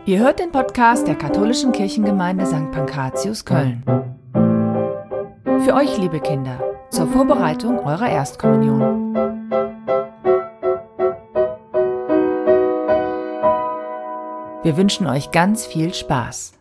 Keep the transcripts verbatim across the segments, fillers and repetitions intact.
Ihr hört den Podcast der katholischen Kirchengemeinde Sankt Pankratius Köln. Für euch, liebe Kinder, zur Vorbereitung eurer Erstkommunion. Wir wünschen euch ganz viel Spaß.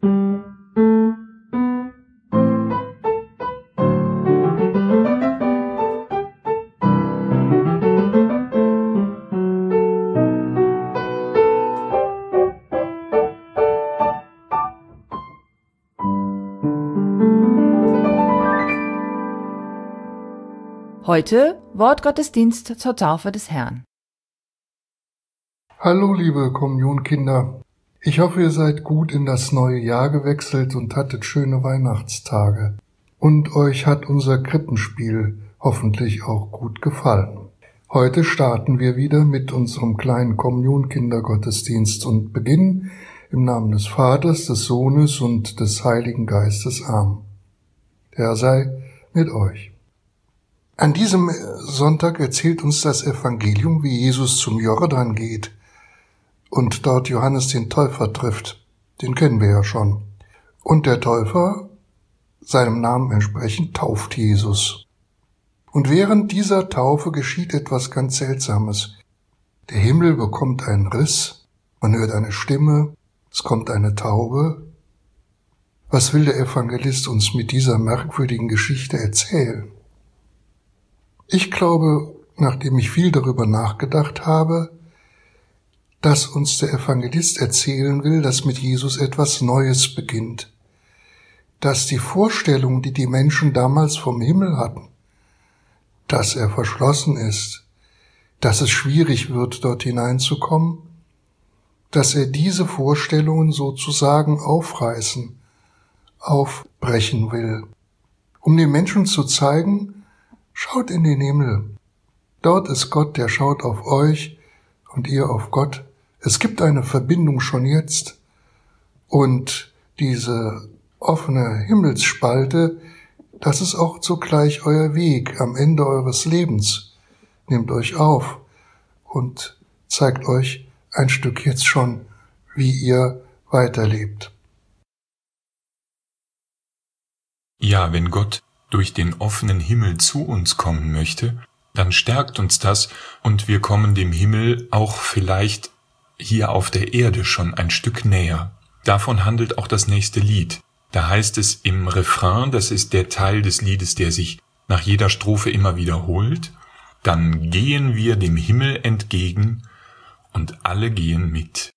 Heute Wortgottesdienst zur Taufe des Herrn. Hallo liebe Kommunionkinder, ich hoffe, ihr seid gut in das neue Jahr gewechselt und hattet schöne Weihnachtstage. Und euch hat unser Krippenspiel hoffentlich auch gut gefallen. Heute starten wir wieder mit unserem kleinen Kommunionkindergottesdienst und beginnen im Namen des Vaters, des Sohnes und des Heiligen Geistes. Amen. Der Herr sei mit euch. An diesem Sonntag erzählt uns das Evangelium, wie Jesus zum Jordan geht und dort Johannes den Täufer trifft. Den kennen wir ja schon. Und der Täufer, seinem Namen entsprechend, tauft Jesus. Und während dieser Taufe geschieht etwas ganz Seltsames. Der Himmel bekommt einen Riss, man hört eine Stimme, es kommt eine Taube. Was will der Evangelist uns mit dieser merkwürdigen Geschichte erzählen? Ich glaube, nachdem ich viel darüber nachgedacht habe, dass uns der Evangelist erzählen will, dass mit Jesus etwas Neues beginnt, dass die Vorstellung, die die Menschen damals vom Himmel hatten, dass er verschlossen ist, dass es schwierig wird, dort hineinzukommen, dass er diese Vorstellungen sozusagen aufreißen, aufbrechen will, um den Menschen zu zeigen, schaut in den Himmel. Dort ist Gott, der schaut auf euch und ihr auf Gott. Es gibt eine Verbindung schon jetzt. Und diese offene Himmelsspalte, das ist auch zugleich euer Weg am Ende eures Lebens. Nehmt euch auf und zeigt euch ein Stück jetzt schon, wie ihr weiterlebt. Ja, wenn Gott durch den offenen Himmel zu uns kommen möchte, dann stärkt uns das und wir kommen dem Himmel auch vielleicht hier auf der Erde schon ein Stück näher. Davon handelt auch das nächste Lied. Da heißt es im Refrain, das ist der Teil des Liedes, der sich nach jeder Strophe immer wiederholt, dann gehen wir dem Himmel entgegen und alle gehen mit.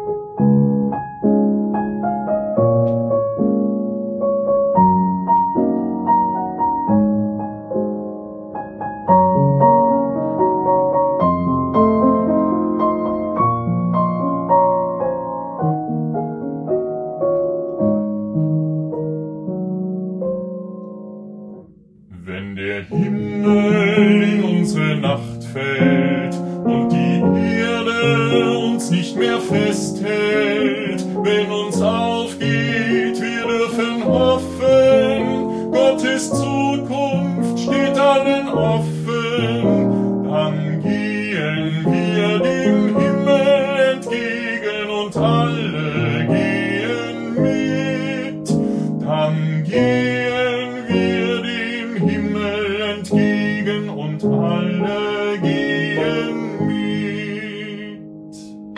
Wenn der Himmel in unsere Nacht fällt und die Erde uns nicht mehr festhält, wenn uns aufgeht, wir dürfen hoffen, Gottes Zukunft steht allen offen, dann gehen wir dem Himmel entgegen und alle gehen mit, dann gehen wir dem Himmel entgegen und alle gehen mit.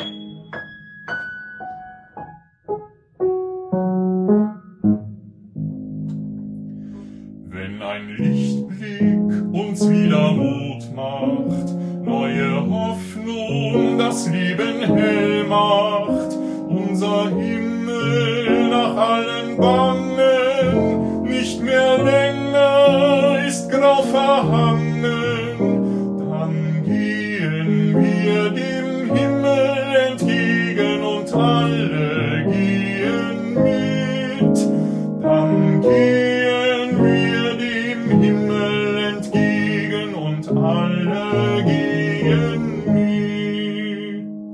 Wenn ein Lichtblick uns wieder Mut macht, neue Hoffnung das Leben hell macht, unser Himmel nach allen Bangen nicht mehr länger ist grau verhangen, dann gehen wir dem Himmel entgegen und alle gehen mit, dann gehen wir dem Himmel entgegen und alle gehen mit.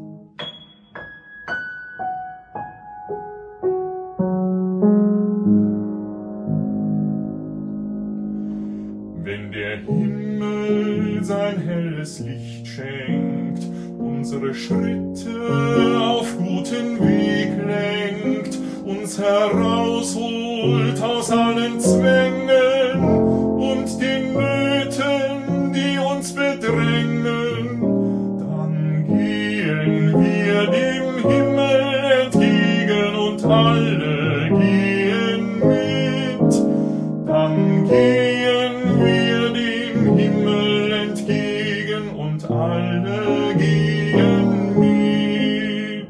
Wenn der Himmel sein helles Licht schenkt, unsere Schritte auf guten Weg lenkt, uns herausholt aus allen Zwängen und den Nöten, die uns bedrängen, dann gehen wir dem Himmel entgegen und alle gehen mit. Dann gehen wir dem Himmel entgegen und alle gehen mit.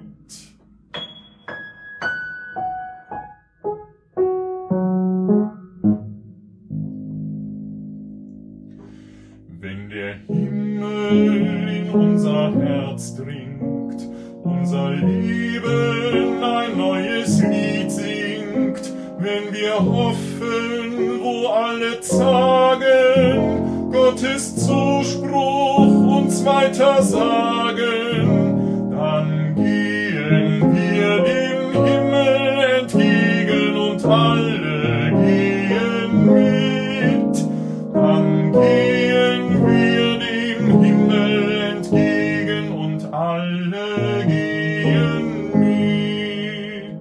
Wenn der Himmel in unser Herz dringt, unser Leben ein neues Lied singt, wenn wir hoffen, wo alle zagen, Gottes Zuspruch uns weiter sagen, dann gehen wir dem Himmel entgegen und alle gehen mit. Dann gehen wir dem Himmel entgegen und alle gehen mit.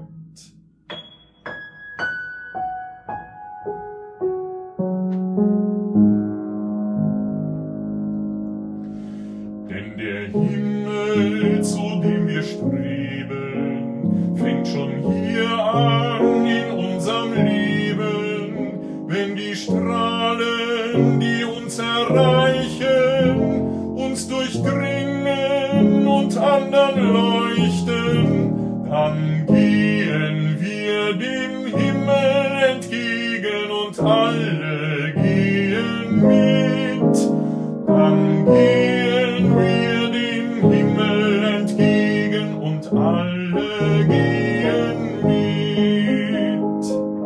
Denn der Himmel, zu dem wir streben, fängt schon hier an in unserem Leben, wenn die Strahlen, die uns erreichen, uns durchdringen und anderen leuchten, dann gehen wir dem Himmel entgegen und alle gehen mit. Dann gehen wir dem Himmel entgegen und alle gehen mit.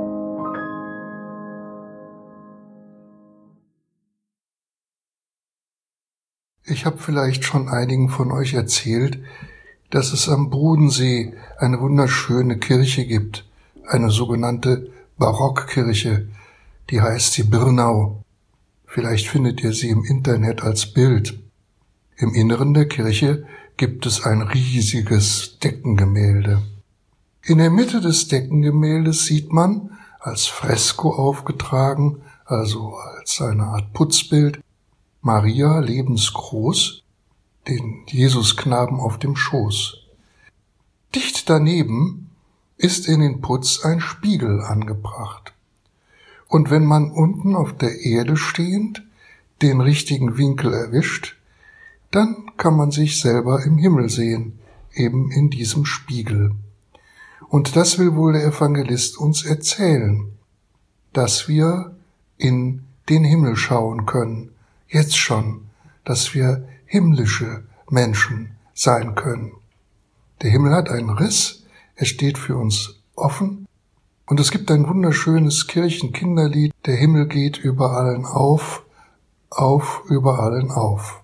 Ich habe vielleicht schon einigen von euch erzählt, dass es am Bodensee eine wunderschöne Kirche gibt, eine sogenannte Barockkirche, die heißt die Birnau. Vielleicht findet ihr sie im Internet als Bild. Im Inneren der Kirche gibt es ein riesiges Deckengemälde. In der Mitte des Deckengemäldes sieht man, als Fresko aufgetragen, also als eine Art Putzbild, Maria lebensgroß, den Jesusknaben auf dem Schoß. Dicht daneben ist in den Putz ein Spiegel angebracht. Und wenn man unten auf der Erde stehend den richtigen Winkel erwischt, dann kann man sich selber im Himmel sehen, eben in diesem Spiegel. Und das will wohl der Evangelist uns erzählen, dass wir in den Himmel schauen können, jetzt schon, dass wir himmlische Menschen sein können. Der Himmel hat einen Riss, er steht für uns offen, und es gibt ein wunderschönes Kirchenkinderlied, der Himmel geht über allen auf, auf über allen auf.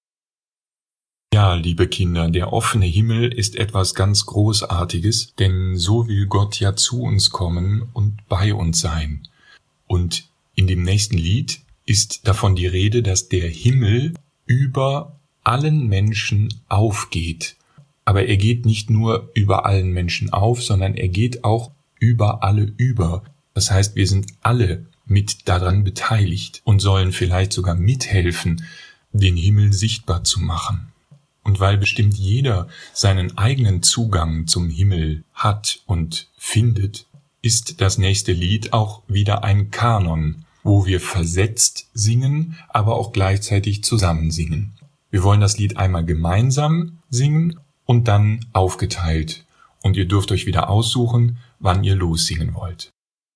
Ja, liebe Kinder, der offene Himmel ist etwas ganz Großartiges, denn so will Gott ja zu uns kommen und bei uns sein. Und in dem nächsten Lied ist davon die Rede, dass der Himmel über allen Menschen aufgeht. Aber er geht nicht nur über allen Menschen auf, sondern er geht auch über alle über. Das heißt, wir sind alle mit daran beteiligt und sollen vielleicht sogar mithelfen, den Himmel sichtbar zu machen. Und weil bestimmt jeder seinen eigenen Zugang zum Himmel hat und findet, ist das nächste Lied auch wieder ein Kanon, wo wir versetzt singen, aber auch gleichzeitig zusammen singen. Wir wollen das Lied einmal gemeinsam singen und dann aufgeteilt. Und ihr dürft euch wieder aussuchen, wann ihr lossingen wollt.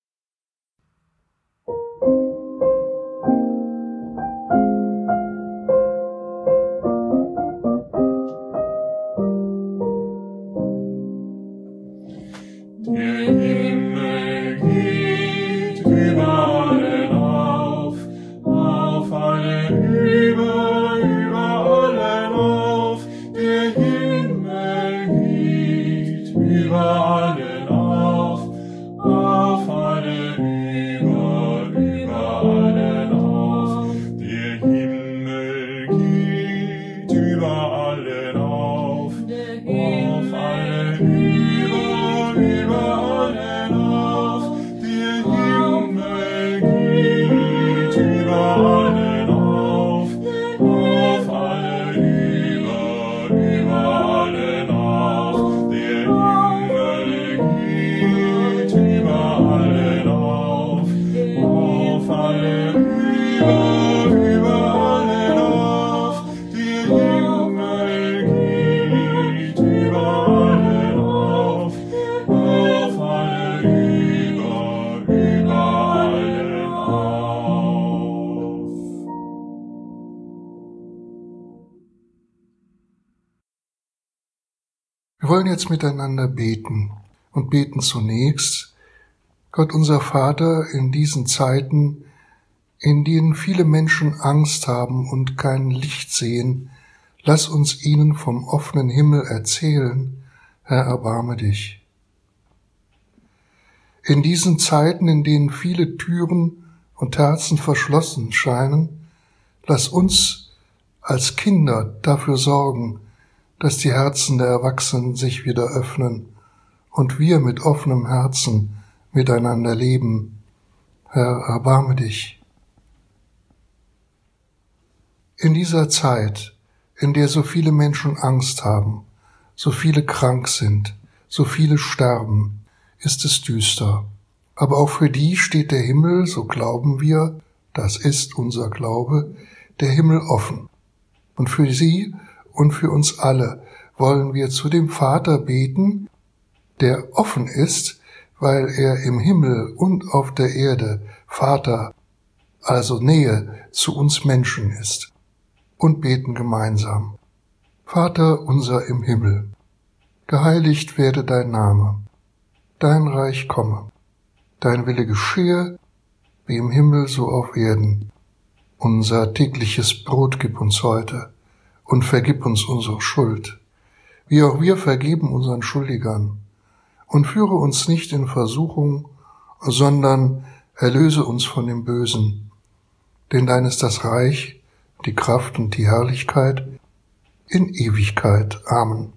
Der Himmel geht über allen auf, auf allen über, über allen auf. Der Himmel geht über allen auf, auf allen über, über allen auf. Der Himmel geht über allen auf, auf allen Wir wollen jetzt miteinander beten und beten zunächst: Gott, unser Vater, in diesen Zeiten, in denen viele Menschen Angst haben und kein Licht sehen, lass uns ihnen vom offenen Himmel erzählen. Herr, erbarme dich. In diesen Zeiten, in denen viele Türen und Herzen verschlossen scheinen, lass uns als Kinder dafür sorgen, dass die Herzen der Erwachsenen sich wieder öffnen und wir mit offenem Herzen miteinander leben. Herr, erbarme dich. In dieser Zeit, in der so viele Menschen Angst haben, so viele krank sind, so viele sterben, ist es düster. Aber auch für die steht der Himmel, so glauben wir, das ist unser Glaube, der Himmel offen. Und für sie und für uns alle wollen wir zu dem Vater beten, der offen ist, weil er im Himmel und auf der Erde Vater, also Nähe zu uns Menschen ist. Und beten gemeinsam. Vater unser im Himmel, geheiligt werde dein Name, dein Reich komme, dein Wille geschehe, wie im Himmel so auf Erden. Unser tägliches Brot gib uns heute und vergib uns unsere Schuld, wie auch wir vergeben unseren Schuldigern. Und führe uns nicht in Versuchung, sondern erlöse uns von dem Bösen. Denn dein ist das Reich, die Kraft und die Herrlichkeit in Ewigkeit. Amen.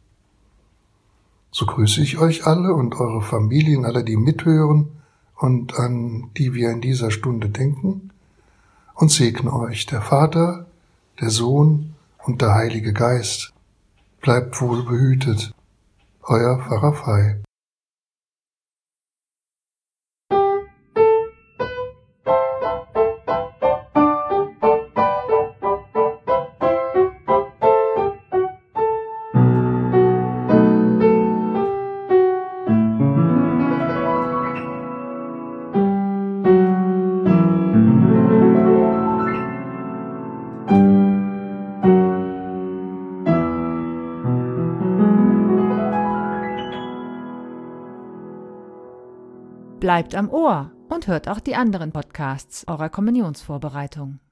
So grüße ich euch alle und eure Familien, alle, die mithören und an die wir in dieser Stunde denken, und segne euch der Vater, der Sohn und der Heilige Geist. Bleibt wohl behütet. Euer Pfarrer Fei. Bleibt am Ohr und hört auch die anderen Podcasts eurer Kommunionsvorbereitung.